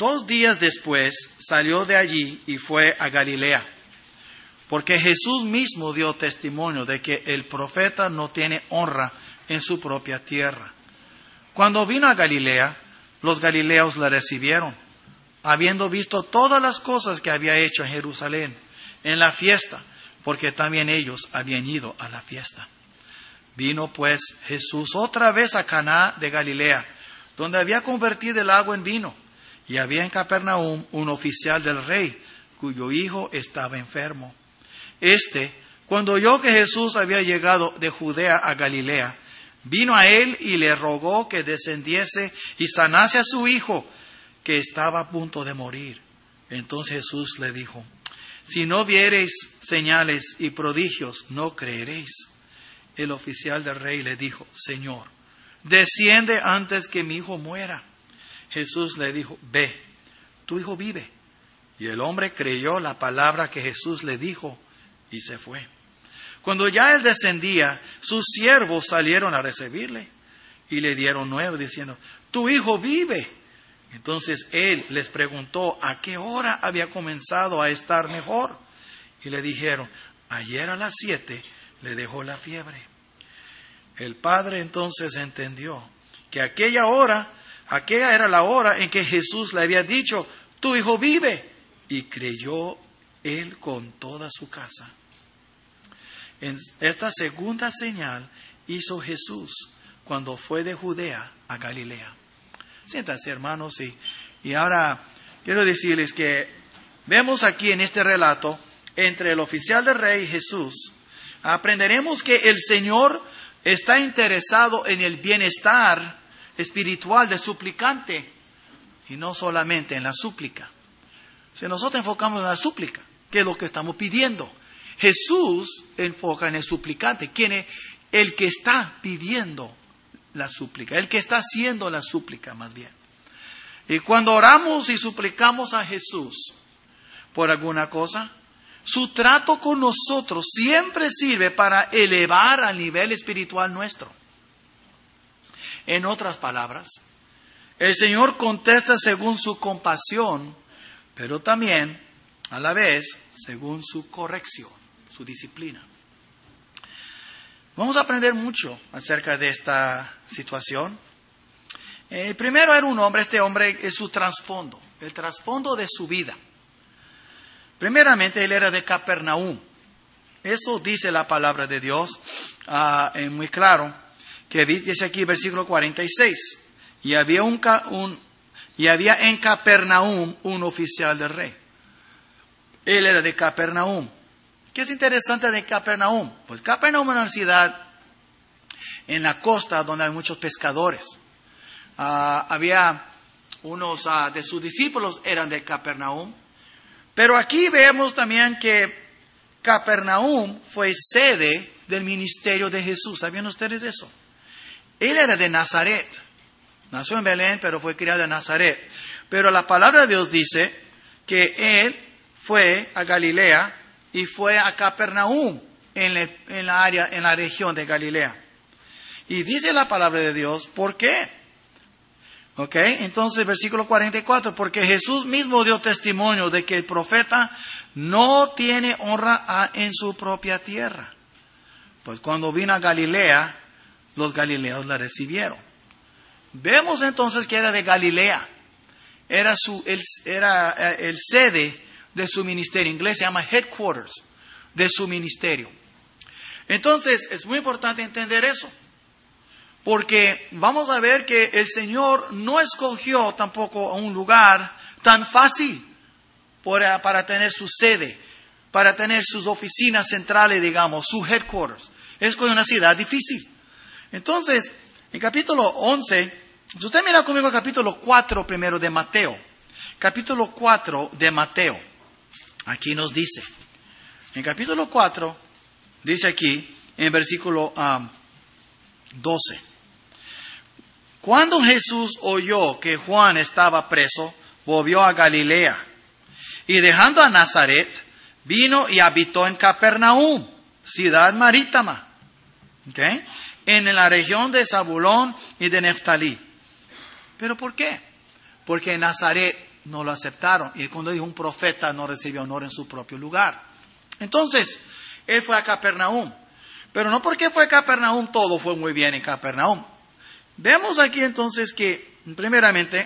2 días después salió de allí y fue a Galilea, porque Jesús mismo dio testimonio de que el profeta no tiene honra en su propia tierra. Cuando vino a Galilea, los galileos le recibieron, habiendo visto todas las cosas que había hecho en Jerusalén, en la fiesta, porque también ellos habían ido a la fiesta. Vino pues Jesús otra vez a Caná de Galilea, donde había convertido el agua en vino, y había en Capernaum un oficial del rey, cuyo hijo estaba enfermo. Cuando oyó que Jesús había llegado de Judea a Galilea, vino a él y le rogó que descendiese y sanase a su hijo, que estaba a punto de morir. Entonces Jesús le dijo: si no viereis señales y prodigios, no creeréis. El oficial del rey le dijo: Señor, desciende antes que mi hijo muera. Jesús le dijo: ve, tu hijo vive. Y el hombre creyó la palabra que Jesús le dijo y se fue. Cuando ya él descendía, sus siervos salieron a recibirle y le dieron nuevo, diciendo: tu hijo vive. Entonces él les preguntó a qué hora había comenzado a estar mejor. Y le dijeron: ayer a las 7 le dejó la fiebre. El padre entonces entendió que aquella era la hora en que Jesús le había dicho: tu hijo vive. Y creyó él con toda su casa. En esta segunda señal hizo Jesús cuando fue de Judea a Galilea. Siéntanse, hermanos, y ahora quiero decirles que vemos aquí en este relato, entre el oficial del rey y Jesús, aprenderemos que el Señor está interesado en el bienestar espiritual del suplicante y no solamente en la súplica. Si nosotros enfocamos en la súplica, ¿qué es lo que estamos pidiendo? Jesús enfoca en el suplicante, quien es el que está pidiendo la súplica, el que está haciendo la súplica más bien. Y cuando oramos y suplicamos a Jesús por alguna cosa, su trato con nosotros siempre sirve para elevar al nivel espiritual nuestro. En otras palabras, el Señor contesta según su compasión, pero también, a la vez, según su corrección, su disciplina. Vamos a aprender mucho acerca de esta situación. Primero era un hombre, este hombre es su trasfondo, el trasfondo de su vida. Primeramente, él era de Capernaum. Eso dice la palabra de Dios muy claro, que dice aquí versículo 46. Y había en Capernaum un oficial del rey. Él era de Capernaum. ¿Qué es interesante de Capernaum? Pues Capernaum es una ciudad en la costa donde hay muchos pescadores. Había unos de sus discípulos eran de Capernaum. Pero aquí vemos también que Capernaum fue sede del ministerio de Jesús. ¿Sabían ustedes eso? Él era de Nazaret. Nació en Belén, pero fue criado en Nazaret. Pero la palabra de Dios dice que él fue a Galilea y fue a Capernaum en la región de Galilea. Y dice la palabra de Dios, ¿por qué? Ok, entonces versículo 44, porque Jesús mismo dio testimonio de que el profeta no tiene honra en su propia tierra. Pues cuando vino a Galilea, los galileos la recibieron. Vemos entonces que era de Galilea. Era el sede de su ministerio. En inglés se llama headquarters de su ministerio. Entonces es muy importante entender eso. Porque vamos a ver que el Señor no escogió tampoco un lugar tan fácil para tener su sede, para tener sus oficinas centrales, digamos, su headquarters. Escogió una ciudad difícil. Entonces, en capítulo 11, si usted mira conmigo el capítulo 4 primero de Mateo. Capítulo 4 de Mateo. Aquí nos dice. En capítulo 4, dice aquí, en versículo 12. Cuando Jesús oyó que Juan estaba preso, volvió a Galilea. Y dejando a Nazaret, vino y habitó en Capernaum, ciudad marítima, ¿okay?, en la región de Zabulón y de Neftalí. ¿Pero por qué? Porque Nazaret no lo aceptaron. Y cuando dijo un profeta no recibió honor en su propio lugar. Entonces, él fue a Capernaum. Pero no porque fue a Capernaum, todo fue muy bien en Capernaum. Vemos aquí entonces que, primeramente,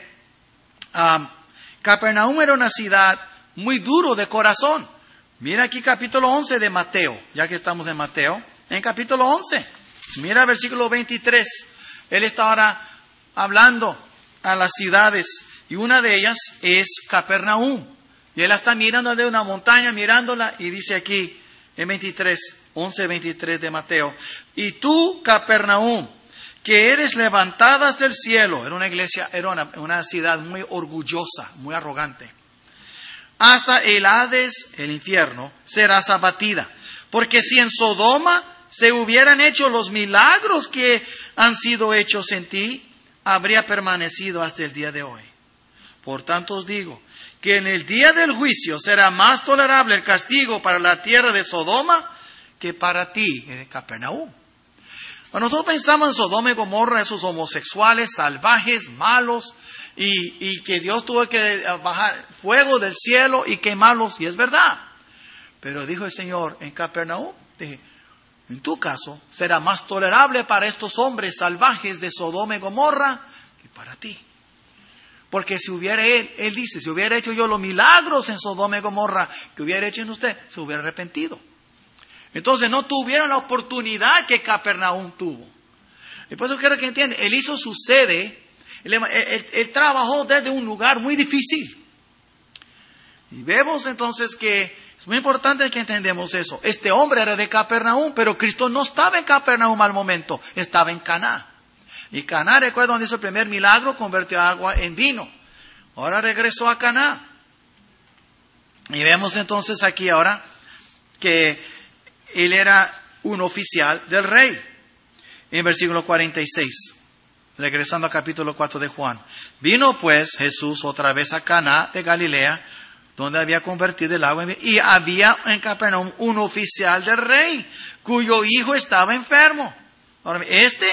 Capernaum era una ciudad muy duro de corazón. Mira aquí capítulo 11 de Mateo, ya que estamos en Mateo. En capítulo 11, mira versículo 23. Él está ahora hablando a las ciudades y una de ellas es Capernaum. Y él está mirando de una montaña, mirándola, y dice aquí en 11:23 de Mateo: y tú, Capernaum, que eres levantada hasta el cielo. Era una iglesia, era una ciudad muy orgullosa, muy arrogante. Hasta el Hades, el infierno, serás abatida. Porque si en Sodoma se hubieran hecho los milagros que han sido hechos en ti, habría permanecido hasta el día de hoy. Por tanto os digo que en el día del juicio será más tolerable el castigo para la tierra de Sodoma que para ti, Capernaum. Cuando nosotros pensamos en Sodoma y Gomorra, esos homosexuales, salvajes, malos, y que Dios tuvo que bajar fuego del cielo y quemarlos, y es verdad. Pero dijo el Señor en Capernaum, dije, en tu caso será más tolerable para estos hombres salvajes de Sodoma y Gomorra que para ti. Porque si hubiera él dice, si hubiera hecho yo los milagros en Sodoma y Gomorra que hubiera hecho en usted, se hubiera arrepentido. Entonces no tuvieron la oportunidad que Capernaum tuvo. Y por eso quiero que entiendan, él hizo su sede, él trabajó desde un lugar muy difícil. Y vemos entonces que es muy importante que entendamos eso. Este hombre era de Capernaum, pero Cristo no estaba en Capernaum al momento, estaba en Caná. Y Caná, recuerda donde hizo el primer milagro, convirtió agua en vino. Ahora regresó a Caná. Y vemos entonces aquí ahora que él era un oficial del rey. En versículo 46, regresando al capítulo 4 de Juan. Vino pues Jesús otra vez a Caná de Galilea, donde había convertido el agua en vino. Y había en Capernaum un oficial del rey, cuyo hijo estaba enfermo. Ahora,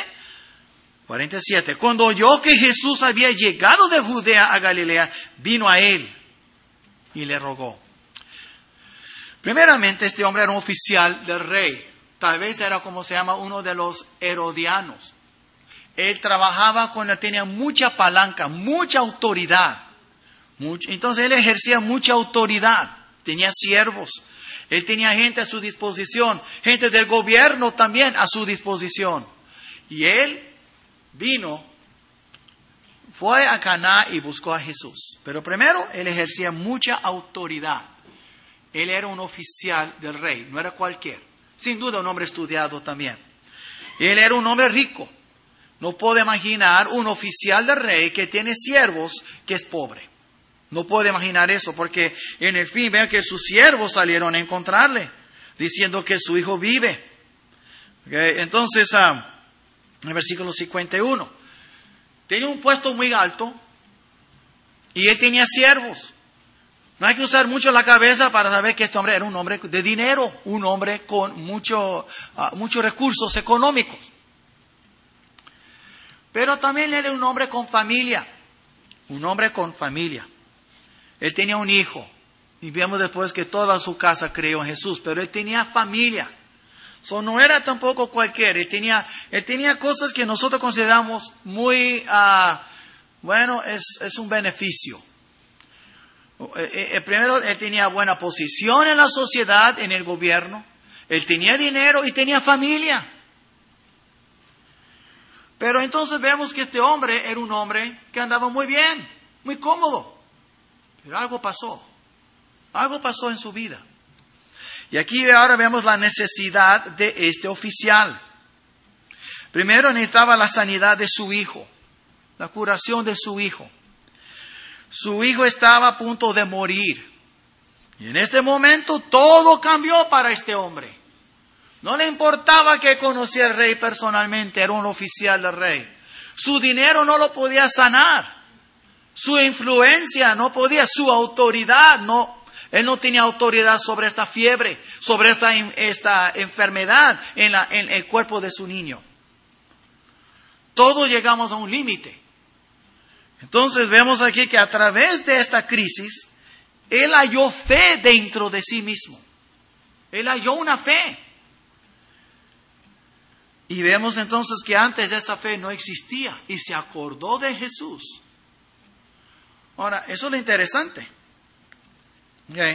47. Cuando oyó que Jesús había llegado de Judea a Galilea, vino a él y le rogó. Primeramente, este hombre era un oficial del rey. Tal vez era como se llama uno de los herodianos. Él trabajaba tenía mucha palanca, mucha autoridad. Entonces él ejercía mucha autoridad. Tenía siervos. Él tenía gente a su disposición. Gente del gobierno también a su disposición. Y él fue a Caná y buscó a Jesús. Pero primero, él ejercía mucha autoridad. Él era un oficial del rey, no era cualquier. Sin duda un hombre estudiado también. Él era un hombre rico. No puedo imaginar un oficial del rey que tiene siervos que es pobre. No puedo imaginar eso, porque en el fin vean que sus siervos salieron a encontrarle, diciendo que su hijo vive. Okay. Entonces, en el versículo 51, tenía un puesto muy alto y él tenía siervos. No hay que usar mucho la cabeza para saber que este hombre era un hombre de dinero, un hombre con muchos recursos económicos. Pero también era un hombre con familia, Él tenía un hijo, y vemos después que toda su casa creyó en Jesús, pero él tenía familia. No era tampoco cualquiera, él tenía cosas que nosotros consideramos muy, es un beneficio. Primero, él tenía buena posición en la sociedad, en el gobierno. Él tenía dinero y tenía familia. Pero entonces vemos que este hombre era un hombre que andaba muy bien, muy cómodo. Pero algo pasó en su vida. Y aquí ahora vemos la necesidad de este oficial. Primero necesitaba la sanidad de su hijo, la curación de su hijo. Su hijo estaba a punto de morir. Y en este momento todo cambió para este hombre. No le importaba que conocía al rey personalmente, era un oficial del rey. Su dinero no lo podía sanar. Su influencia no podía, su autoridad no. Él no tenía autoridad sobre esta fiebre, sobre esta enfermedad en el cuerpo de su niño. Todos llegamos a un límite. Entonces vemos aquí que a través de esta crisis, él halló fe dentro de sí mismo. Él halló una fe. Y vemos entonces que antes de esa fe no existía y se acordó de Jesús. Ahora, eso es lo interesante. Okay.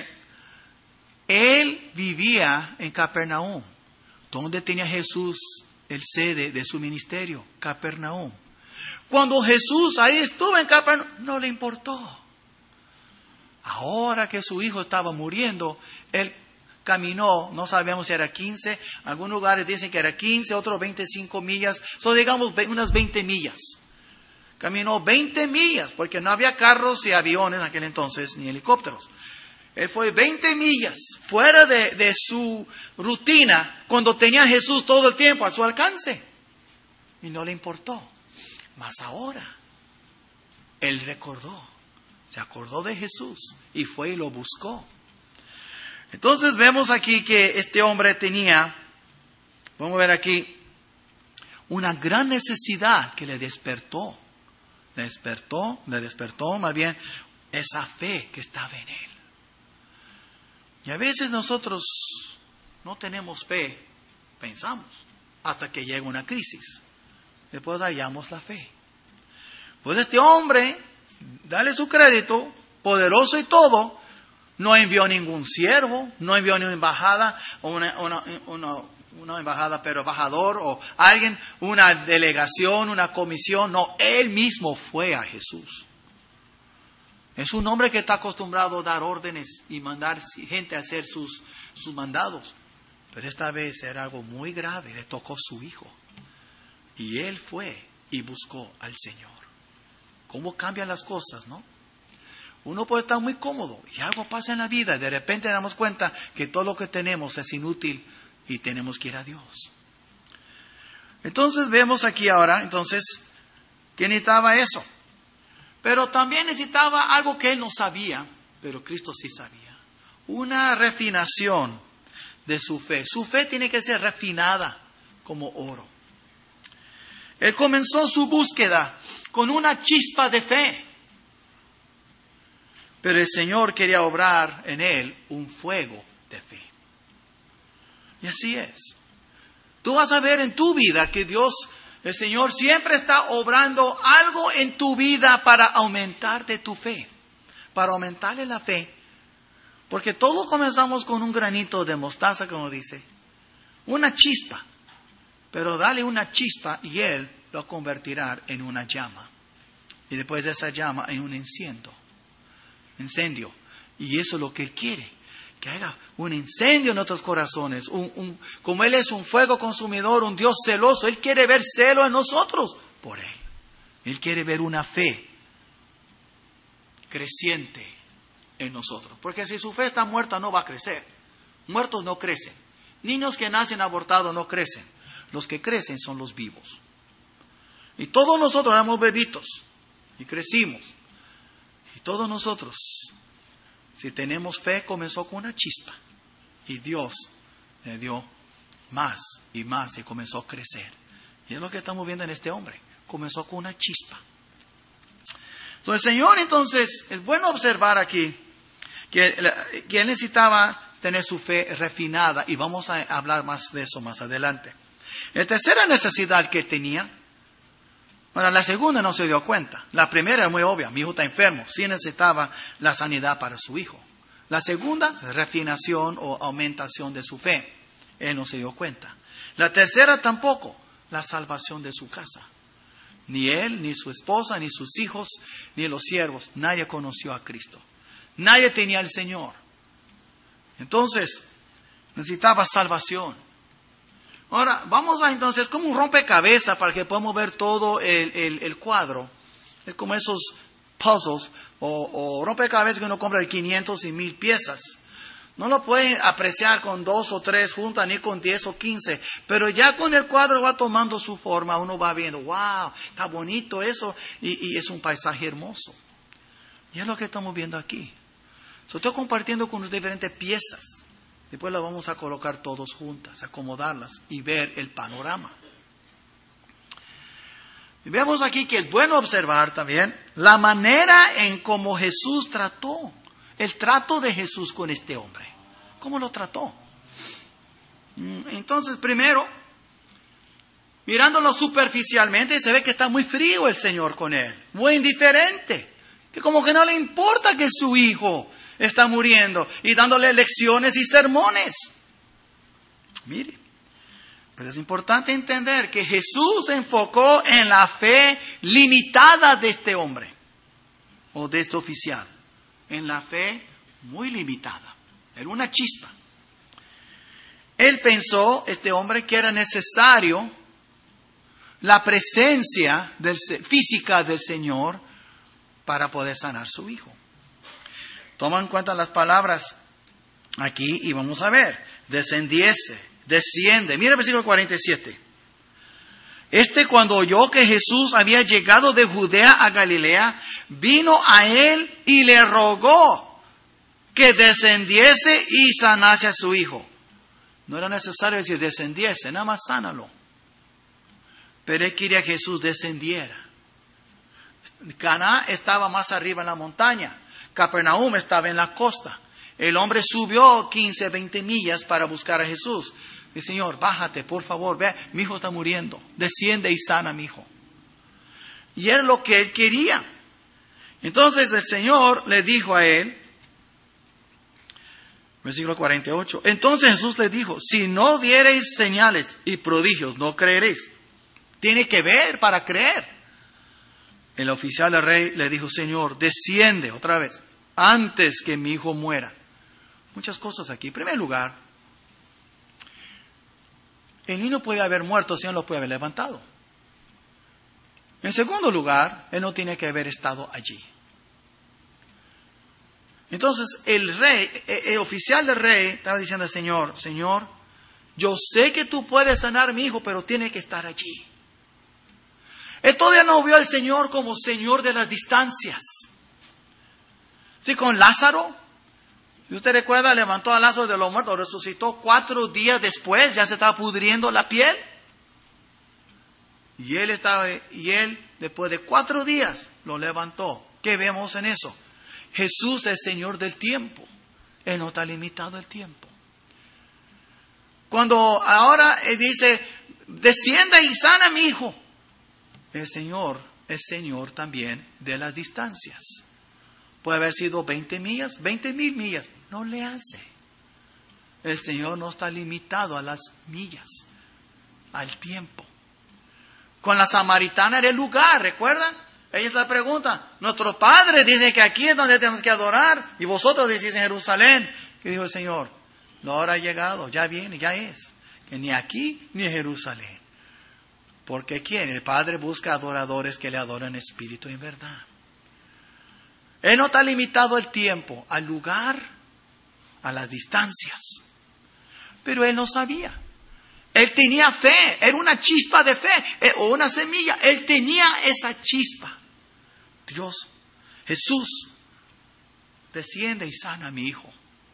Él vivía en Capernaum. ¿Dónde tenía Jesús el sede de su ministerio? Capernaum. Cuando Jesús ahí estuvo en Capernaum, no le importó. Ahora que su hijo estaba muriendo, él caminó, no sabemos si era 15, algunos lugares dicen que era 15, otros 25 millas, digamos unas 20 millas. Caminó 20 millas, porque no había carros y aviones en aquel entonces, ni helicópteros. Él fue 20 millas fuera de su rutina, cuando tenía a Jesús todo el tiempo a su alcance. Y no le importó. Mas ahora, él recordó, se acordó de Jesús y fue y lo buscó. Entonces vemos aquí que este hombre tenía, vamos a ver aquí, una gran necesidad que le despertó. Le despertó más bien esa fe que estaba en él. Y a veces nosotros no tenemos fe, pensamos, hasta que llega una crisis. Después hallamos la fe. Pues este hombre, dale su crédito, poderoso y todo, no envió ningún siervo, no envió ninguna embajada, o una embajada, pero embajador, o alguien, una delegación, una comisión. No, él mismo fue a Jesús. Es un hombre que está acostumbrado a dar órdenes y mandar gente a hacer sus mandados. Pero esta vez era algo muy grave, le tocó su hijo. Y él fue y buscó al Señor. ¿Cómo cambian las cosas, no? Uno puede estar muy cómodo y algo pasa en la vida. Y de repente damos cuenta que todo lo que tenemos es inútil y tenemos que ir a Dios. Entonces vemos aquí ahora, que necesitaba eso. Pero también necesitaba algo que él no sabía, pero Cristo sí sabía. Una refinación de su fe. Su fe tiene que ser refinada como oro. Él comenzó su búsqueda con una chispa de fe. Pero el Señor quería obrar en él un fuego de fe. Y así es. Tú vas a ver en tu vida que Dios, el Señor, siempre está obrando algo en tu vida para aumentarte tu fe. Para aumentarle la fe. Porque todos comenzamos con un granito de mostaza, como dice. Una chispa. Pero dale una chispa y Él lo convertirá en una llama. Y después de esa llama en un incendio. Y eso es lo que Él quiere. Que haga un incendio en nuestros corazones. Como Él es un fuego consumidor, un Dios celoso. Él quiere ver celo en nosotros por Él. Él quiere ver una fe creciente en nosotros. Porque si su fe está muerta no va a crecer. Muertos no crecen. Niños que nacen abortados no crecen. Los que crecen son los vivos. Y todos nosotros éramos bebitos. Y crecimos. Y todos nosotros, si tenemos fe, comenzó con una chispa. Y Dios le dio más y más y comenzó a crecer. Y es lo que estamos viendo en este hombre. Comenzó con una chispa. El Señor, entonces, es bueno observar aquí que Él necesitaba tener su fe refinada. Y vamos a hablar más de eso más adelante. La tercera necesidad que tenía, bueno, la segunda no se dio cuenta. La primera es muy obvia. Mi hijo está enfermo. Sí necesitaba la sanidad para su hijo. La segunda, refinación o aumentación de su fe. Él no se dio cuenta. La tercera tampoco, la salvación de su casa. Ni él, ni su esposa, ni sus hijos, ni los siervos. Nadie conoció a Cristo. Nadie tenía al Señor. Entonces, necesitaba salvación. Ahora, vamos a entonces, como un rompecabezas para que podamos ver todo el cuadro. Es como esos puzzles o rompecabezas que uno compra de 500 y 1000 piezas. No lo pueden apreciar con 2 o 3 juntas, ni con 10 o 15. Pero ya con el cuadro va tomando su forma, uno va viendo, wow, está bonito eso, y es un paisaje hermoso. Y es lo que estamos viendo aquí. Estoy compartiendo con las diferentes piezas. Después las vamos a colocar todos juntas, acomodarlas y ver el panorama. Y vemos aquí que es bueno observar también la manera en cómo Jesús trató, el trato de Jesús con este hombre. ¿Cómo lo trató? Entonces, primero, mirándolo superficialmente, se ve que está muy frío el Señor con él, muy indiferente, que como que no le importa que su hijo está muriendo y dándole lecciones y sermones. Mire, pero es importante entender que Jesús se enfocó en la fe limitada de este hombre, o de este oficial, en la fe muy limitada, en una chispa. Él pensó, este hombre, que era necesario la presencia física del Señor para poder sanar su hijo. Toma en cuenta las palabras aquí y vamos a ver. Desciende. Mira el versículo 47. Cuando oyó que Jesús había llegado de Judea a Galilea, vino a él y le rogó que descendiese y sanase a su hijo. No era necesario decir descendiese, nada más sánalo. Pero él quería que Jesús descendiera. Caná estaba más arriba en la montaña. Capernaum estaba en la costa. El hombre subió 15, 20 millas para buscar a Jesús. Dice, Señor, bájate, por favor, ve, mi hijo está muriendo. Desciende y sana a mi hijo. Y era lo que él quería. Entonces el Señor le dijo a él, versículo 48, entonces Jesús le dijo, si no viereis señales y prodigios, no creeréis. Tiene que ver para creer. El oficial del rey le dijo, Señor, desciende otra vez, antes que mi hijo muera. Muchas cosas aquí. En primer lugar, el niño puede haber muerto, el Señor lo puede haber levantado. En segundo lugar, él no tiene que haber estado allí. Entonces, el oficial del rey estaba diciendo al Señor, Señor, yo sé que tú puedes sanar a mi hijo, pero tiene que estar allí. Él todavía no vio al Señor como Señor de las distancias. Sí, con Lázaro, si usted recuerda, levantó a Lázaro de los muertos, resucitó 4 días después, ya se estaba pudriendo la piel. Y él, después de 4 días, lo levantó. ¿Qué vemos en eso? Jesús es Señor del tiempo. Él no está limitado al tiempo. Cuando ahora Él dice, descienda y sana a mi hijo. El Señor es Señor también de las distancias. Puede haber sido 20 millas, 20,000 millas. No le hace. El Señor no está limitado a las millas, al tiempo. Con la samaritana era el lugar, ¿recuerdan? Ellos le preguntan, nuestro Padre dice que aquí es donde tenemos que adorar, y vosotros decís en Jerusalén. ¿Qué dijo el Señor? La hora ha llegado, ya viene, ya es. Que ni aquí ni en Jerusalén. Porque ¿quién? El Padre busca adoradores que le adoran en espíritu y en verdad. Él no está limitado al tiempo, al lugar, a las distancias. Pero él no sabía. Él tenía fe, era una chispa de fe, o una semilla. Él tenía esa chispa. Dios, Jesús, desciende y sana a mi hijo.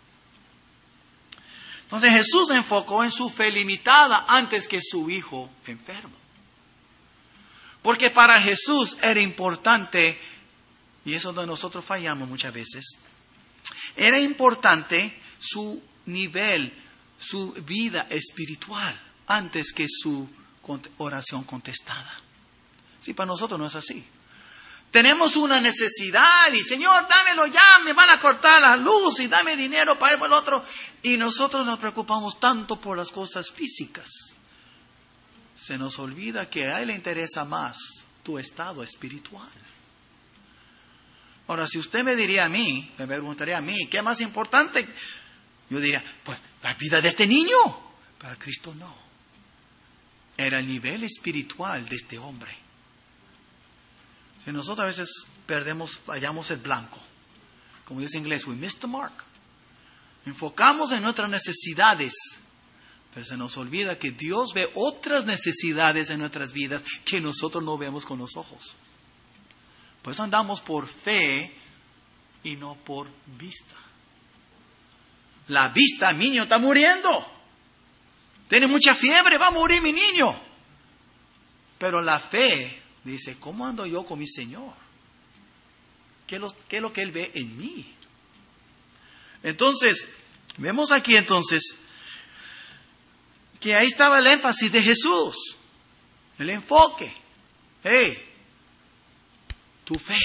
Entonces Jesús se enfocó en su fe limitada antes que su hijo enfermo. Porque para Jesús era importante, y eso es donde nosotros fallamos muchas veces, era importante su nivel, su vida espiritual, antes que su oración contestada. Sí, para nosotros no es así. Tenemos una necesidad y Señor, dámelo ya, me van a cortar la luz y dame dinero para ir por el otro. Y nosotros nos preocupamos tanto por las cosas físicas. Se nos olvida que a Él le interesa más tu estado espiritual. Ahora, si usted me diría a mí, me preguntaría a mí, ¿qué es más importante? Yo diría, pues la vida de este niño. Para Cristo no. Era el nivel espiritual de este hombre. Si nosotros a veces fallamos el blanco. Como dice en inglés, we missed the mark. Enfocamos en nuestras necesidades. Pero se nos olvida que Dios ve otras necesidades en nuestras vidas que nosotros no vemos con los ojos. Por eso andamos por fe y no por vista. La vista, mi niño está muriendo. Tiene mucha fiebre, va a morir mi niño. Pero la fe Dice, ¿cómo ando yo con mi Señor? ¿Qué es lo que Él ve en mí? Entonces, vemos aquí entonces que ahí estaba el énfasis de Jesús. El enfoque. Hey, tu fe.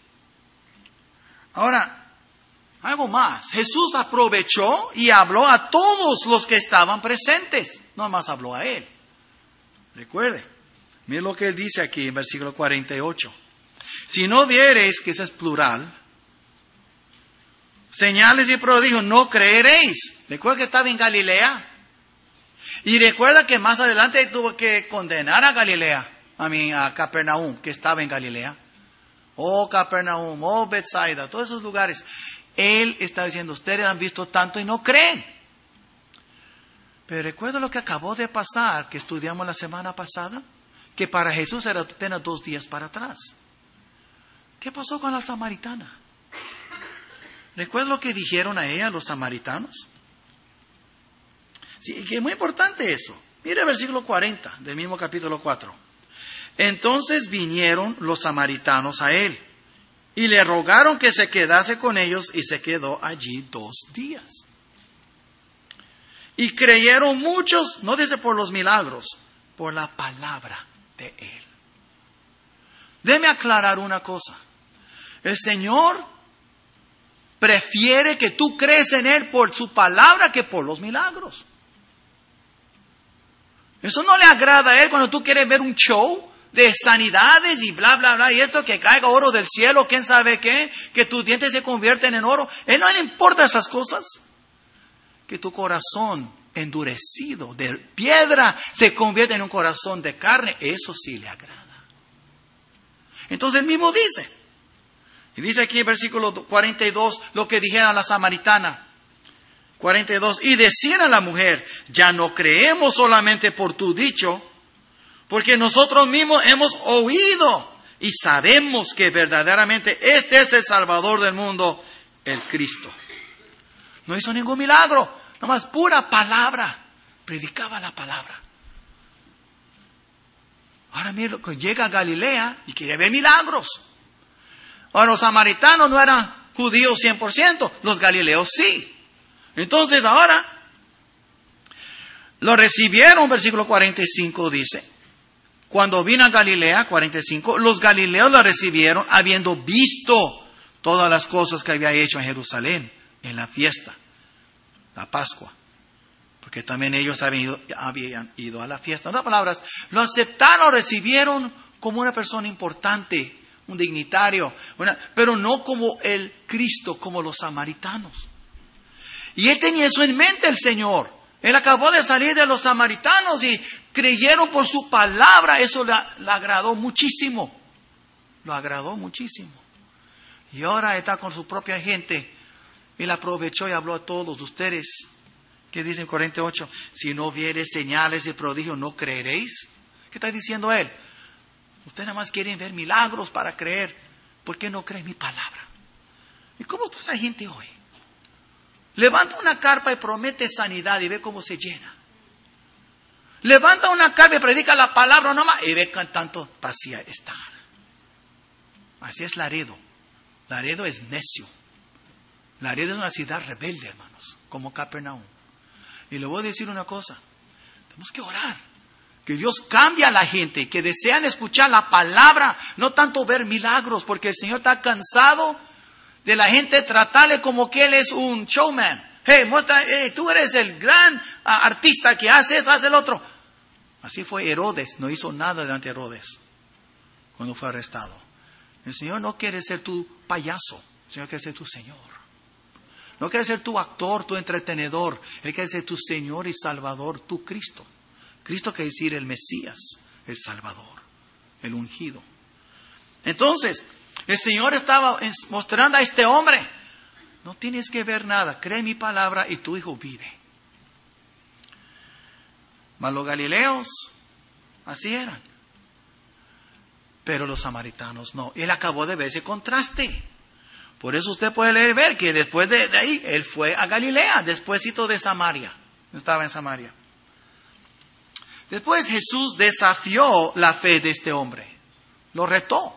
Ahora, algo más. Jesús aprovechó y habló a todos los que estaban presentes. No más habló a Él. Recuerde. Miren lo que Él dice aquí en versículo 48. Si no viereis, que eso es plural, señales y prodigios, no creeréis. Recuerda que estaba en Galilea. Y recuerda que más adelante tuvo que condenar a Galilea. A Capernaum, que estaba en Galilea. Oh Capernaum, oh Bethsaida, todos esos lugares. Él está diciendo, ustedes han visto tanto y no creen. Pero recuerda lo que acabó de pasar, que estudiamos la semana pasada, que para Jesús era apenas 2 días para atrás. ¿Qué pasó con la samaritana? ¿Recuerda lo que dijeron a ella los samaritanos? Sí, que es muy importante eso. Mire el versículo 40 del mismo capítulo 4. Entonces vinieron los samaritanos a él y le rogaron que se quedase con ellos, y se quedó allí 2 días. Y creyeron muchos, no dice por los milagros, por la palabra de él. Déjeme aclarar una cosa. El Señor prefiere que tú crees en Él por su palabra que por los milagros. Eso no le agrada a Él cuando tú quieres ver un show de sanidades y bla, bla, bla, y esto, que caiga oro del cielo, quién sabe qué, que tus dientes se convierten en oro. A Él no le importa esas cosas. Que tu corazón endurecido de piedra se convierte en un corazón de carne, eso sí le agrada. Entonces Él mismo dice, y dice aquí en versículo 42 lo que dijera la samaritana. 42, y decían a la mujer, ya no creemos solamente por tu dicho, porque nosotros mismos hemos oído y sabemos que verdaderamente este es el Salvador del mundo, el Cristo. No hizo ningún milagro, nomás pura palabra, predicaba la palabra. Ahora mira, llega a Galilea y quiere ver milagros. Ahora los samaritanos no eran judíos 100%, los galileos sí. Entonces ahora lo recibieron, versículo 45 dice, cuando vino a Galilea, 45, los galileos lo recibieron habiendo visto todas las cosas que había hecho en Jerusalén, en la fiesta, la Pascua. Porque también ellos habían ido a la fiesta. En otras palabras, lo aceptaron, lo recibieron como una persona importante, un dignitario, pero no como el Cristo, como los samaritanos. Y Él tenía eso en mente, el Señor. Él acabó de salir de los samaritanos y creyeron por su palabra. Eso le agradó muchísimo. Lo agradó muchísimo. Y ahora está con su propia gente. Él aprovechó y habló a todos ustedes. ¿Qué dice en 48? Si no vieres señales de prodigio, ¿no creeréis? ¿Qué está diciendo Él? Ustedes nada más quieren ver milagros para creer. ¿Por qué no creen mi palabra? ¿Y cómo está la gente hoy? Levanta una carpa y promete sanidad y ve cómo se llena. Levanta una carpa y predica la palabra nomás y ve que tanto vacía está. Así es Laredo. Laredo es necio. Laredo es una ciudad rebelde, hermanos, como Capernaum. Y le voy a decir una cosa. Tenemos que orar. Que Dios cambie a la gente, que desean escuchar la palabra, no tanto ver milagros, porque el Señor está cansado de la gente tratarle como que Él es un showman. Hey, muestra, tú eres el gran artista que hace eso, hace el otro. Así fue Herodes, no hizo nada delante de Herodes cuando fue arrestado. El Señor no quiere ser tu payaso, el Señor quiere ser tu Señor. No quiere ser tu actor, tu entretenedor. Él quiere ser tu Señor y Salvador, tu Cristo. Cristo quiere decir el Mesías, el Salvador, el ungido. Entonces, el Señor estaba mostrando a este hombre, no tienes que ver nada, cree mi palabra y tu hijo vive. Mas los galileos, así eran. Pero los samaritanos no. Él acabó de ver ese contraste. Por eso usted puede leer y ver que después de ahí, él fue a Galilea, despuésito de Samaria. Estaba en Samaria. Después Jesús desafió la fe de este hombre. Lo retó.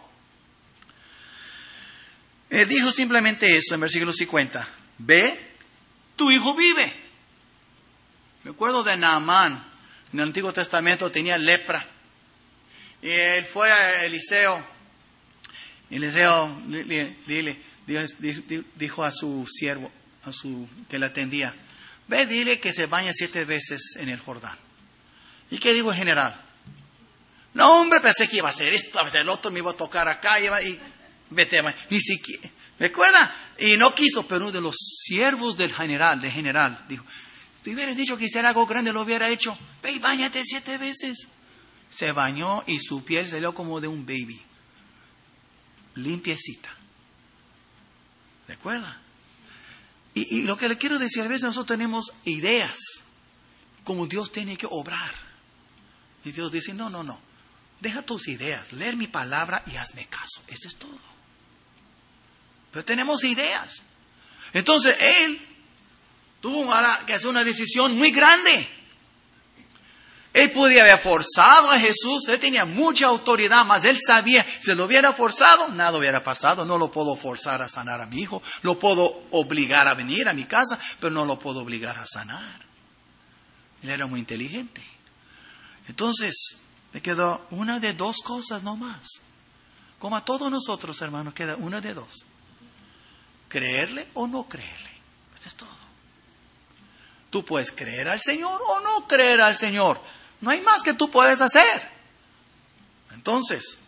Dijo simplemente eso en versículo 50. Ve, tu hijo vive. Me acuerdo de Naamán. En el Antiguo Testamento tenía lepra. Y él fue a Eliseo. Eliseo dijo a su siervo, que le atendía, ve, dile que se bañe 7 veces en el Jordán. ¿Y qué dijo el general? No, hombre, pensé que iba a hacer esto, iba a hacer el otro, me iba a tocar acá, y vete, ni siquiera, ¿me acuerdas? Y no quiso, pero uno de los siervos del general, dijo, si hubiera dicho que hiciera algo grande, lo hubiera hecho. Ve y báñate 7 veces. Se bañó y su piel salió como de un baby. Limpiecita. ¿De acuerdo? Y lo que le quiero decir, a veces nosotros tenemos ideas como Dios tiene que obrar. Y Dios dice, no. Deja tus ideas, leer mi palabra y hazme caso. Eso es todo. Pero tenemos ideas. Entonces él tuvo que hacer una decisión muy grande. Él podía haber forzado a Jesús, él tenía mucha autoridad, mas él sabía, si lo hubiera forzado, nada hubiera pasado. No lo puedo forzar a sanar a mi hijo, lo puedo obligar a venir a mi casa, pero no lo puedo obligar a sanar. Él era muy inteligente. Entonces, le quedó una de 2 cosas nomás. Como a todos nosotros, hermanos, queda una de 2. Creerle o no creerle. Eso es todo. Tú puedes creer al Señor o no creer al Señor. No hay más que tú puedes hacer. Entonces,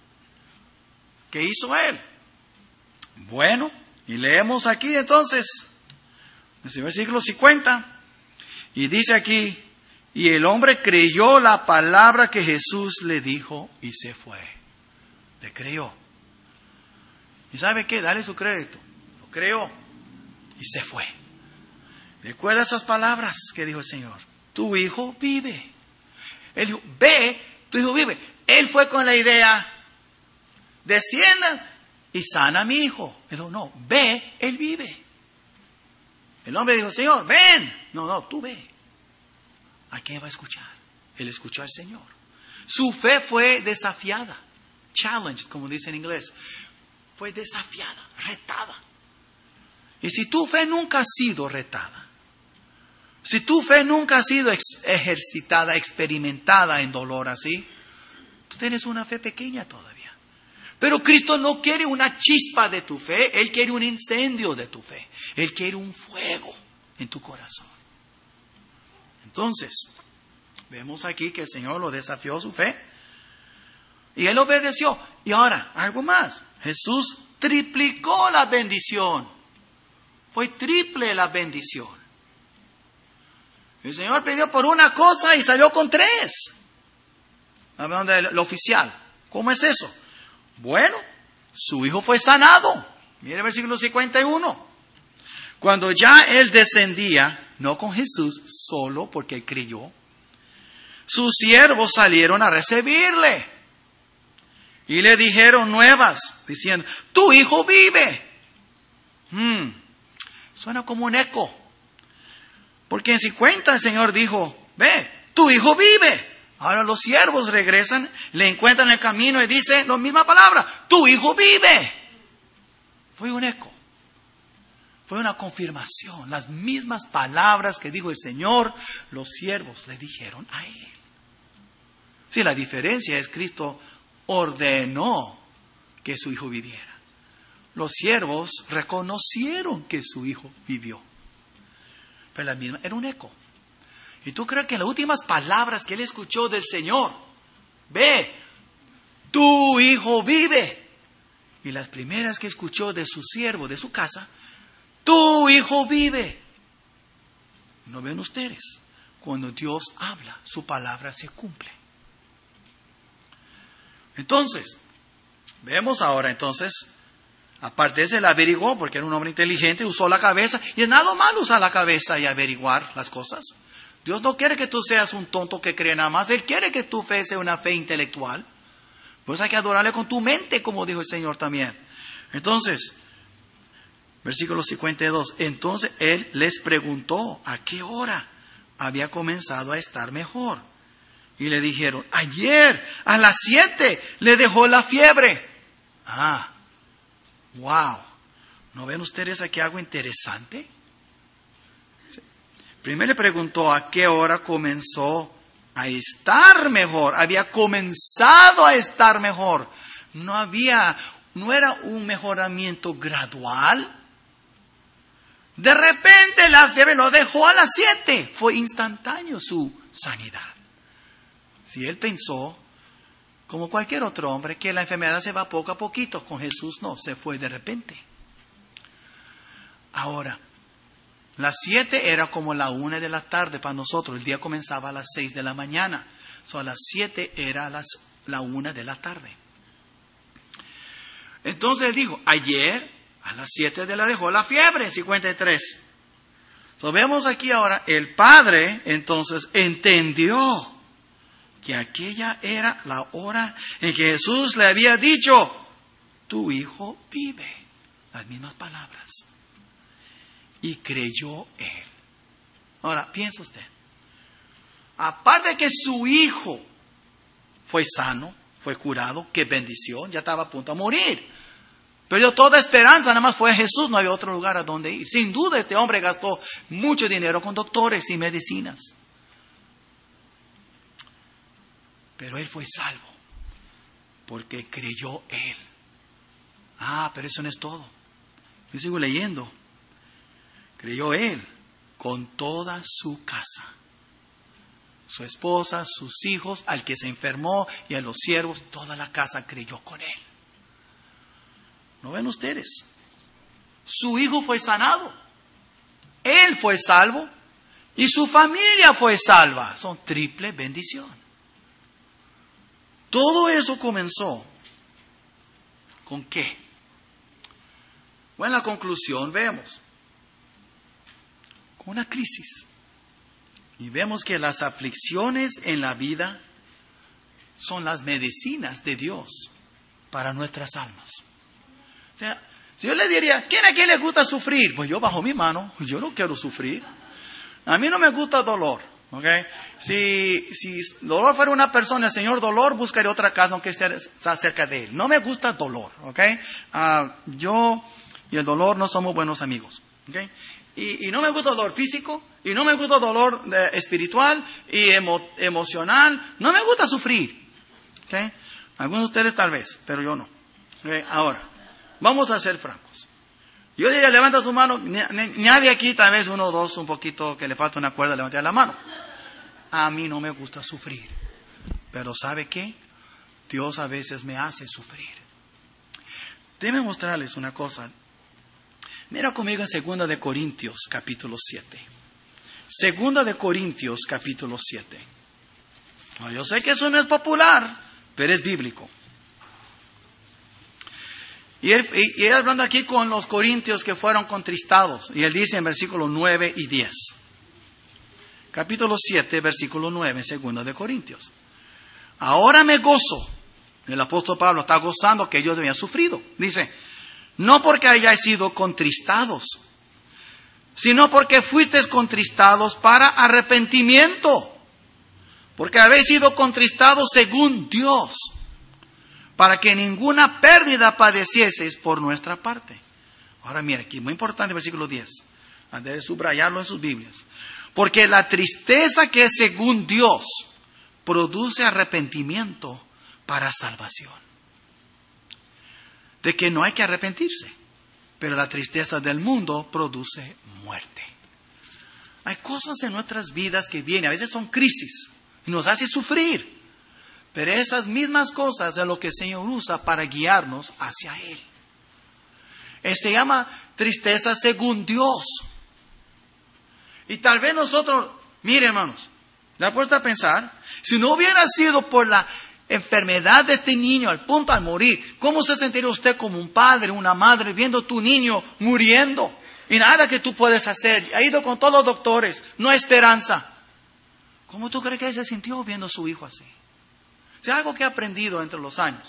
¿qué hizo él? Bueno, y leemos aquí entonces, en el versículo 50, y dice aquí, y el hombre creyó la palabra que Jesús le dijo y se fue. Le creyó. ¿Y sabe qué? Dale su crédito. Lo creyó y se fue. Recuerda esas palabras que dijo el Señor. Tu hijo vive. Él dijo, ve, tu hijo vive. Él fue con la idea, descienda y sana a mi hijo. Él dijo, no, ve, él vive. El hombre dijo, Señor, ven. No, tú ve. ¿A quién va a escuchar? Él escuchó al Señor. Su fe fue desafiada. Challenged, como dice en inglés. Fue desafiada, retada. Y si tu fe nunca ha sido retada, si tu fe nunca ha sido ejercitada, experimentada en dolor así, tú tienes una fe pequeña todavía. Pero Cristo no quiere una chispa de tu fe, Él quiere un incendio de tu fe. Él quiere un fuego en tu corazón. Entonces, vemos aquí que el Señor lo desafió su fe y Él obedeció. Y ahora, algo más. Jesús triplicó la bendición. Fue triple la bendición. El Señor pidió por una cosa y salió con 3. Hablando del oficial. ¿Cómo es eso? Bueno, su hijo fue sanado. Mire el versículo 51. Cuando ya él descendía, no con Jesús, solo porque él creyó, sus siervos salieron a recibirle. Y le dijeron nuevas, diciendo, tu hijo vive. Suena como un eco. Porque en 50 el Señor dijo, ve, tu hijo vive. Ahora los siervos regresan, le encuentran en el camino y dicen la misma palabra, tu hijo vive. Fue un eco. Fue una confirmación. Las mismas palabras que dijo el Señor, los siervos le dijeron a Él. Sí, la diferencia es Cristo ordenó que su hijo viviera. Los siervos reconocieron que su hijo vivió. Pero la misma era un eco. ¿Y tú crees que las últimas palabras que él escuchó del Señor, ve, tu hijo vive? Y las primeras que escuchó de su siervo, de su casa, tu hijo vive. ¿No ven ustedes? Cuando Dios habla, su palabra se cumple. Entonces, vemos ahora entonces, aparte de eso, él averiguó, porque era un hombre inteligente, usó la cabeza, y es nada malo usar la cabeza y averiguar las cosas. Dios no quiere que tú seas un tonto que cree nada más, Él quiere que tu fe sea una fe intelectual. Pues hay que adorarle con tu mente, como dijo el Señor también. Entonces, versículo 52, entonces Él les preguntó a qué hora había comenzado a estar mejor. Y le dijeron, ayer a las 7 le dejó la fiebre. Wow. ¿No ven ustedes aquí algo interesante? Sí. Primero le preguntó a qué hora comenzó a estar mejor. Había comenzado a estar mejor. No era un mejoramiento gradual. De repente la fiebre lo dejó a las 7. Fue instantáneo su sanidad. Si él pensó, como cualquier otro hombre, que la enfermedad se va poco a poquito, con Jesús no, se fue de repente. Ahora, las 7 era como la 1 de la tarde para nosotros. El día comenzaba a las 6 de la mañana. A las 7 era la 1 de la tarde. Entonces él dijo, ayer a las 7 de la dejó la fiebre, 53. Vemos aquí ahora, el padre entonces entendió que aquella era la hora en que Jesús le había dicho, tu hijo vive. Las mismas palabras. Y creyó él. Ahora, piensa usted. Aparte de que su hijo fue sano, fue curado, qué bendición, ya estaba a punto de morir. Perdió toda esperanza, nada más fue Jesús, no había otro lugar a donde ir. Sin duda este hombre gastó mucho dinero con doctores y medicinas. Pero él fue salvo, porque creyó él. Pero eso no es todo. Yo sigo leyendo. Creyó él con toda su casa. Su esposa, sus hijos, al que se enfermó y a los siervos, toda la casa creyó con él. ¿No ven ustedes? Su hijo fue sanado. Él fue salvo y su familia fue salva. Son triple bendición. Todo eso comenzó ¿con qué? Bueno, en la conclusión vemos con una crisis. Y vemos que las aflicciones en la vida son las medicinas de Dios para nuestras almas. O sea, si yo le diría, ¿quién a quién le gusta sufrir? Pues yo bajo mi mano, yo no quiero sufrir. A mí no me gusta dolor, ¿ok? Si dolor fuera una persona, el señor dolor, buscaría otra casa aunque esté cerca de él. No me gusta dolor, ¿ok? Yo y el dolor no somos buenos amigos, ¿ok? Y no me gusta dolor físico, y no me gusta dolor espiritual y emocional. No me gusta sufrir, ¿ok? Algunos de ustedes tal vez, pero yo no. ¿Okay? Ahora, vamos a ser francos. Yo diría, levanta su mano. Nadie aquí, tal vez uno o dos, un poquito que le falta una cuerda, levanta la mano. A mí no me gusta sufrir. Pero ¿sabe qué? Dios a veces me hace sufrir. Déjenme mostrarles una cosa. Mira conmigo en 2 de Corintios, capítulo 7. 2 de Corintios, capítulo 7. Yo sé que eso no es popular, pero es bíblico. Y él hablando aquí con los corintios que fueron contristados. Y él dice en versículos 9 y 10. Capítulo 7, versículo 9, 2 de Corintios. Ahora me gozo. El apóstol Pablo está gozando que ellos habían sufrido. Dice, no porque hayáis sido contristados, sino porque fuisteis contristados para arrepentimiento. Porque habéis sido contristados según Dios, para que ninguna pérdida padecieseis por nuestra parte. Ahora mira, aquí muy importante, versículo 10. Antes de subrayarlo en sus Biblias. Porque la tristeza que es según Dios produce arrepentimiento para salvación. De que no hay que arrepentirse, pero la tristeza del mundo produce muerte. Hay cosas en nuestras vidas que vienen, a veces son crisis, y nos hace sufrir. Pero esas mismas cosas es lo que el Señor usa para guiarnos hacia Él. Se llama tristeza según Dios. Y tal vez nosotros, mire hermanos, le ha puesto a pensar, si no hubiera sido por la enfermedad de este niño al punto al morir, ¿cómo se sentiría usted como un padre, una madre, viendo a tu niño muriendo? Y nada que tú puedes hacer, ha ido con todos los doctores, no hay esperanza. ¿Cómo tú crees que él se sintió viendo a su hijo así? Si algo que he aprendido entre los años,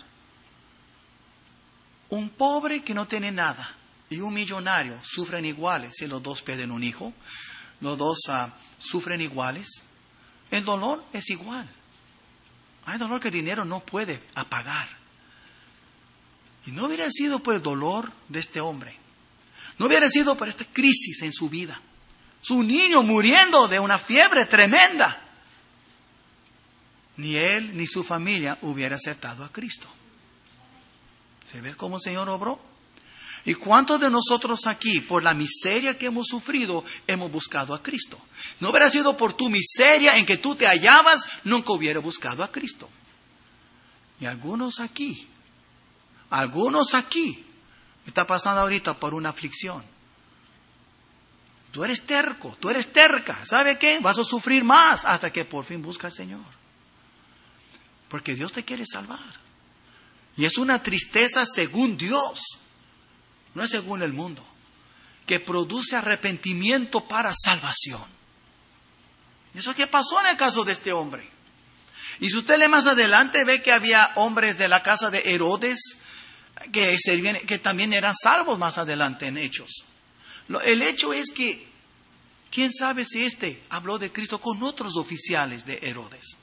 un pobre que no tiene nada y un millonario sufren iguales. Si los dos pierden un hijo, los dos sufren iguales. El dolor es igual. Hay dolor que el dinero no puede apagar. Y no hubiera sido por el dolor de este hombre. No hubiera sido por esta crisis en su vida. Su niño muriendo de una fiebre tremenda. Ni él ni su familia hubiera aceptado a Cristo. ¿Se ve cómo el Señor obró? ¿Y cuántos de nosotros aquí, por la miseria que hemos sufrido, hemos buscado a Cristo? No hubiera sido por tu miseria en que tú te hallabas, nunca hubiera buscado a Cristo. Y algunos aquí, está pasando ahorita por una aflicción. Tú eres terco, tú eres terca. ¿Sabe qué? Vas a sufrir más hasta que por fin busca al Señor. Porque Dios te quiere salvar. Y es una tristeza según Dios, no es según el mundo, que produce arrepentimiento para salvación. ¿Y eso qué pasó en el caso de este hombre? Y si usted lee más adelante, ve que había hombres de la casa de Herodes que también eran salvos más adelante en Hechos. El hecho es que, ¿quién sabe si habló de Cristo con otros oficiales de Herodes?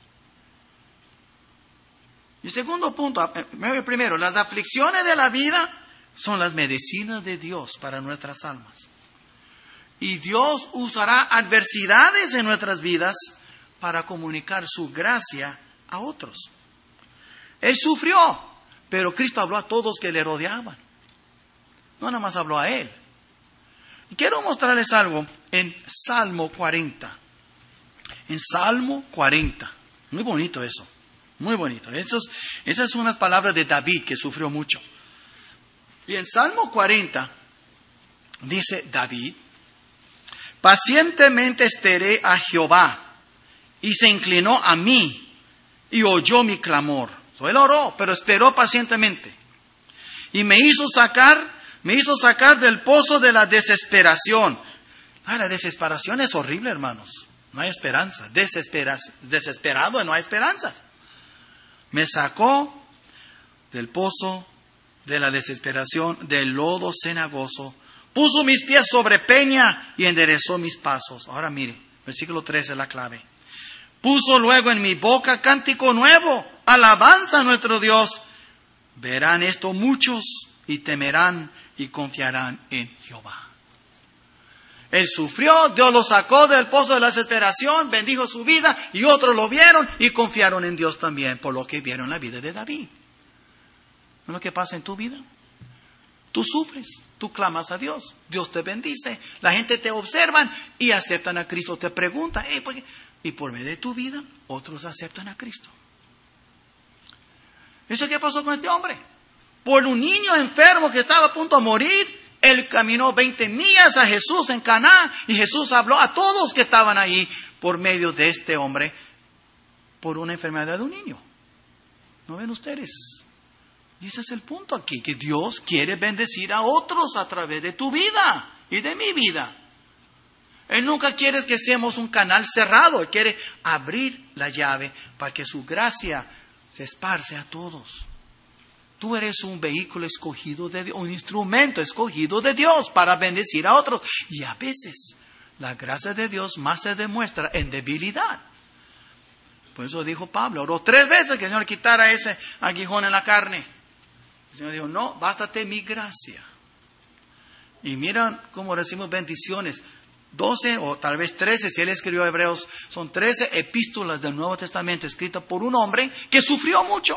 Y segundo punto, primero, las aflicciones de la vida son las medicinas de Dios para nuestras almas. Y Dios usará adversidades en nuestras vidas para comunicar su gracia a otros. Él sufrió, pero Cristo habló a todos que le rodeaban. No nada más habló a él. Y quiero mostrarles algo en Salmo 40. En Salmo 40. Muy bonito eso. Muy bonito. Esas son unas palabras de David que sufrió mucho. Y en Salmo 40 dice David: pacientemente esperé a Jehová y se inclinó a mí y oyó mi clamor. Él oró, pero esperó pacientemente. Y me hizo sacar del pozo de la desesperación. La desesperación es horrible, hermanos. No hay esperanza. Desesperado, no hay esperanza. Me sacó del pozo de la desesperación, del lodo cenagoso. Puso mis pies sobre peña y enderezó mis pasos. Ahora mire, versículo 13 es la clave. Puso luego en mi boca cántico nuevo, alabanza a nuestro Dios. Verán esto muchos y temerán y confiarán en Jehová. Él sufrió, Dios lo sacó del pozo de la desesperación, bendijo su vida y otros lo vieron y confiaron en Dios también por lo que vieron la vida de David. ¿No es lo que pasa en tu vida? Tú sufres, tú clamas a Dios, Dios te bendice, la gente te observa y aceptan a Cristo. Te preguntan, ¿por qué? Y por medio de tu vida, otros aceptan a Cristo. ¿Eso qué pasó con este hombre? Por un niño enfermo que estaba a punto de morir, él caminó 20 millas a Jesús en Caná y Jesús habló a todos que estaban ahí por medio de este hombre por una enfermedad de un niño. ¿No ven ustedes? Y ese es el punto aquí, que Dios quiere bendecir a otros a través de tu vida y de mi vida. Él nunca quiere que seamos un canal cerrado, Él quiere abrir la llave para que su gracia se esparce a todos. Tú eres un vehículo escogido de Dios, un instrumento escogido de Dios para bendecir a otros. Y a veces la gracia de Dios más se demuestra en debilidad. Por eso dijo Pablo, oró 3 veces que el Señor quitara ese aguijón en la carne. El Señor dijo, no, bástate mi gracia. Y miran cómo recibimos bendiciones. 12 o tal vez 13, si él escribió Hebreos, son 13 epístolas del Nuevo Testamento escritas por un hombre que sufrió mucho.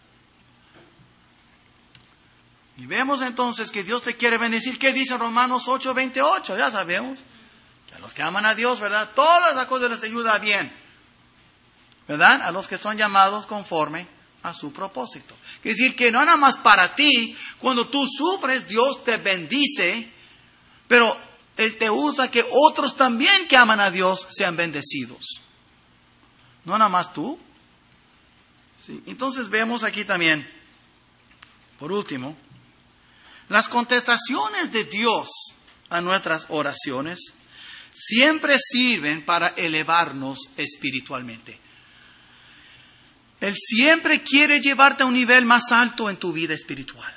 Y vemos entonces que Dios te quiere bendecir. ¿Qué dice Romanos 8:28? Ya sabemos. Que a los que aman a Dios, ¿verdad? Todas las cosas les ayuda bien. ¿Verdad? A los que son llamados conforme a su propósito. Quiere decir que no nada más para ti. Cuando tú sufres, Dios te bendice. Pero Él te usa que otros también que aman a Dios sean bendecidos. No nada más tú. Sí. Entonces vemos aquí también, por último, las contestaciones de Dios a nuestras oraciones siempre sirven para elevarnos espiritualmente. Él siempre quiere llevarte a un nivel más alto en tu vida espiritual.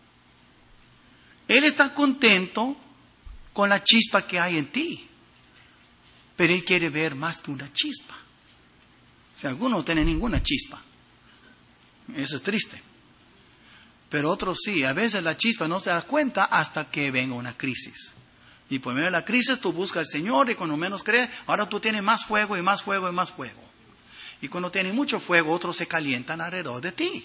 Él está contento con la chispa que hay en ti, pero Él quiere ver más que una chispa. Si alguno no tiene ninguna chispa, Eso es triste. Pero otros sí. A veces la chispa no se da cuenta hasta que venga una crisis. Y por medio de la crisis tú buscas al Señor y cuando menos crees, ahora tú tienes más fuego y más fuego y más fuego. Y cuando tienes mucho fuego, otros se calientan alrededor de ti.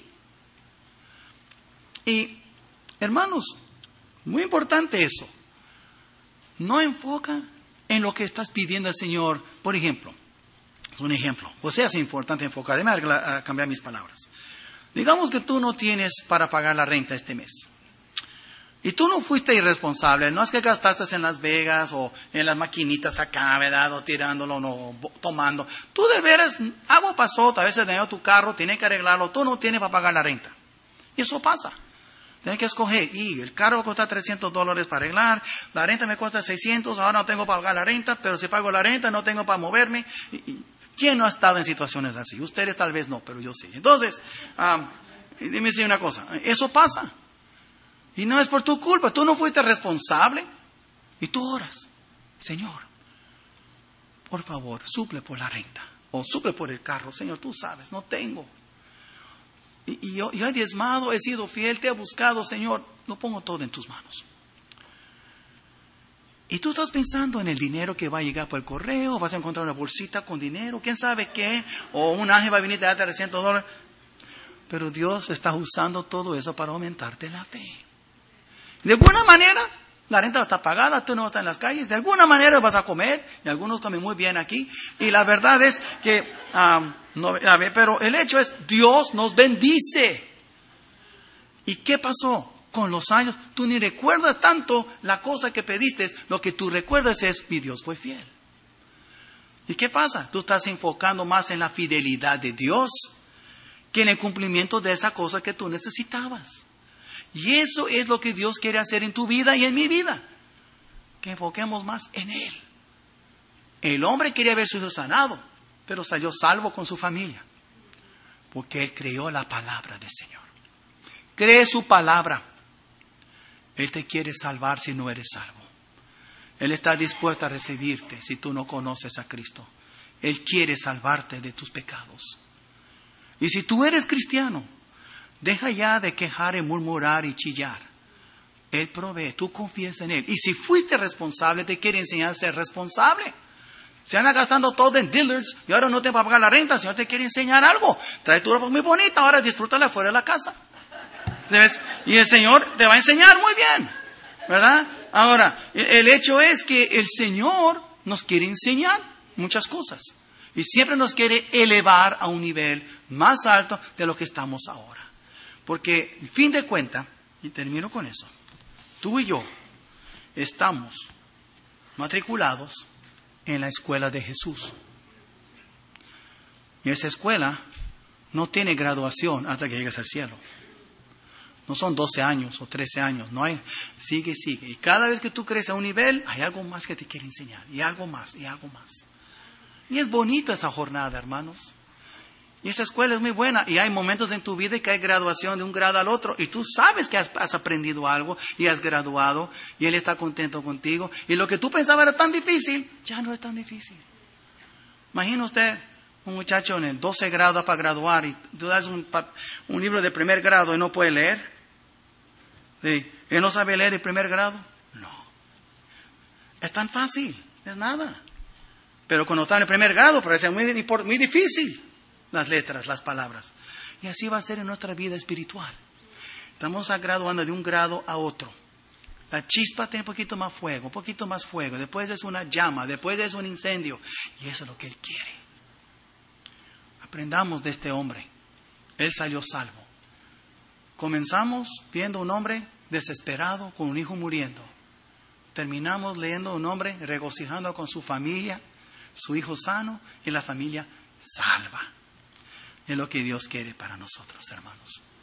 Y, hermanos, muy importante eso. No enfoca en lo que estás pidiendo al Señor. Por ejemplo, es un ejemplo. O sea, es importante enfocar. Déjame cambiar mis palabras. Digamos que tú no tienes para pagar la renta este mes. Y tú no fuiste irresponsable. No es que gastaste en Las Vegas o en las maquinitas acá, ¿verdad? O tirándolo, no, tomando. Tú de veras, algo pasó. A veces dañó tu carro, tienes que arreglarlo. Tú no tienes para pagar la renta. Y eso pasa. Tienes que escoger, y el carro cuesta $300 para arreglar, la renta me cuesta 600, ahora no tengo para pagar la renta, pero si pago la renta no tengo para moverme. ¿Quién no ha estado en situaciones así? Ustedes tal vez no, pero yo sí. Entonces, dime si una cosa, eso pasa. Y no es por tu culpa, tú no fuiste responsable. Y tú oras, Señor, por favor, suple por la renta, o suple por el carro. Señor, tú sabes, no tengo. Y yo he diezmado, he sido fiel, te he buscado, Señor. Lo pongo todo en tus manos. Y tú estás pensando en el dinero que va a llegar por el correo, vas a encontrar una bolsita con dinero, quién sabe qué, o un ángel va a venir a darte $300. Pero Dios está usando todo eso para aumentarte la fe. De alguna manera, la renta está pagada, tú no vas a estar en las calles, de alguna manera vas a comer, y algunos comen muy bien aquí. Y la verdad es que... pero el hecho es, Dios nos bendice. ¿Y qué pasó? Con los años, tú ni recuerdas tanto la cosa que pediste, lo que tú recuerdas es, mi Dios fue fiel. ¿Y qué pasa? Tú estás enfocando más en la fidelidad de Dios que en el cumplimiento de esa cosa que tú necesitabas. Y eso es lo que Dios quiere hacer en tu vida y en mi vida. Que enfoquemos más en Él. El hombre quería ver a su hijo sanado, pero salió salvo con su familia. Porque él creyó la palabra del Señor. Cree su palabra. Él te quiere salvar si no eres salvo. Él está dispuesto a recibirte si tú no conoces a Cristo. Él quiere salvarte de tus pecados. Y si tú eres cristiano, deja ya de quejar y murmurar y chillar. Él provee, tú confías en Él. Y si fuiste responsable, te quiere enseñar a ser responsable. Se anda gastando todo en dealers y ahora no te va a pagar la renta. El Señor te quiere enseñar algo. Trae tu ropa muy bonita, ahora disfrútala fuera de la casa. ¿Sabes? Y el Señor te va a enseñar muy bien, ¿verdad? Ahora, el hecho es que el Señor nos quiere enseñar muchas cosas. Y siempre nos quiere elevar a un nivel más alto de lo que estamos ahora. Porque, en fin de cuentas, y termino con eso, tú y yo estamos matriculados en la escuela de Jesús. Y esa escuela no tiene graduación hasta que llegues al cielo. No son 12 años o 13 años, no hay, sigue. Y cada vez que tú creces a un nivel, hay algo más que te quiere enseñar, y algo más, y algo más. Y es bonita esa jornada, hermanos. Y esa escuela es muy buena, y hay momentos en tu vida que hay graduación de un grado al otro, y tú sabes que has aprendido algo, y has graduado, y Él está contento contigo, y lo que tú pensabas era tan difícil, ya no es tan difícil. Imagina usted un muchacho en el 12 grado para graduar, y tú das un libro de primer grado y no puede leer. ¿Sí? ¿Él no sabe leer el primer grado? No. Es tan fácil, es nada. Pero cuando está en el primer grado parece muy difícil las letras, las palabras. Y así va a ser en nuestra vida espiritual. Estamos graduando de un grado a otro. La chispa tiene un poquito más fuego. Después es una llama, después es un incendio. Y eso es lo que Él quiere. Aprendamos de este hombre. Él salió salvo. Comenzamos viendo un hombre desesperado con un hijo muriendo. Terminamos leyendo un hombre regocijando con su familia, su hijo sano y la familia salva. Es lo que Dios quiere para nosotros, hermanos.